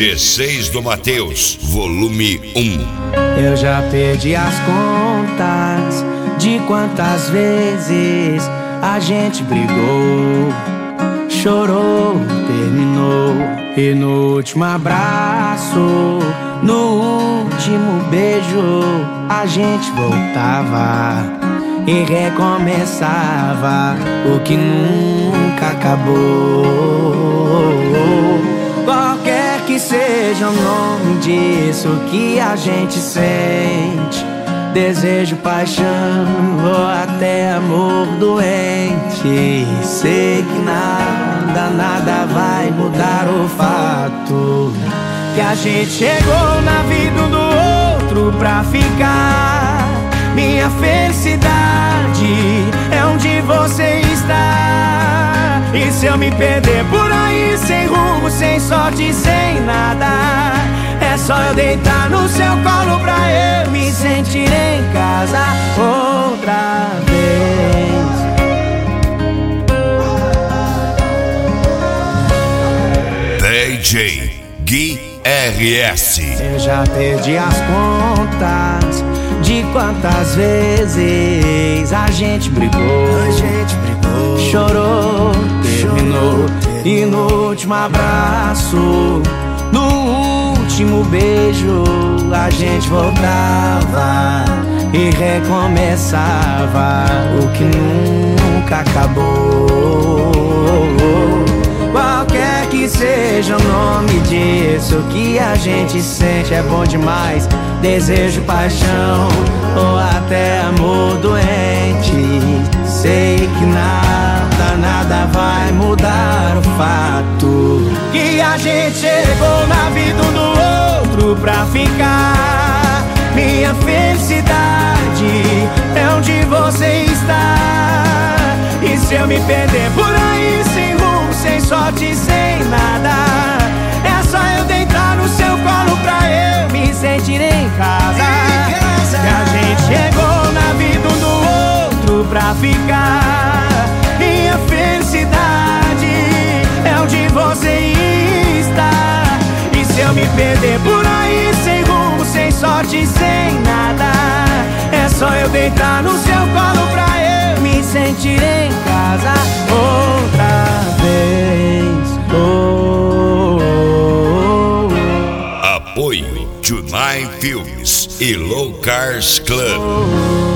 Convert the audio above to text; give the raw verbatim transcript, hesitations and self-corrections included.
G seis do Mateus, volume um. Eu já perdi as contas de quantas vezes a gente brigou, chorou, terminou. E no último abraço, no último beijo, a gente voltava e recomeçava o que nunca acabou. Qualquer que seja o nome disso que a gente sente, desejo, paixão ou até amor doente, sei que nada, nada vai mudar o fato que a gente chegou na vida um do outro pra ficar. Minha felicidade é onde você está. E se eu me perder por aí, sem rumo, sem sorte, sem nada, é só eu deitar no seu colo pra eu me sentir em casa outra vez. D J Gui R S. Eu já perdi as contas de quantas vezes a gente brigou, a gente brigou, chorou, terminou. E no último abraço, no último beijo, a gente voltava e recomeçava o que nunca acabou. Qualquer que seja o nome disso que a gente sente, é bom demais. Desejo, paixão ou até amor doente, sei que nada, nada vai mudar o fato que a gente chegou na vida um do outro pra ficar. Minha felicidade é onde você está. E se eu me perder por aí, sem rumo, sem sorte, sem nada, é só eu deitar no seu colo pra eu me sentir em casa. Que a gente chegou na vida um do outro pra ficar. Minha felicidade é onde você está. E se eu me perder por aí, sem rumo, sem sorte, sem nada, é só eu deitar no seu colo pra eu me sentir em casa outra vez. Oh, oh, oh. Apoio Junai Filmes e Low Cars Club. Oh.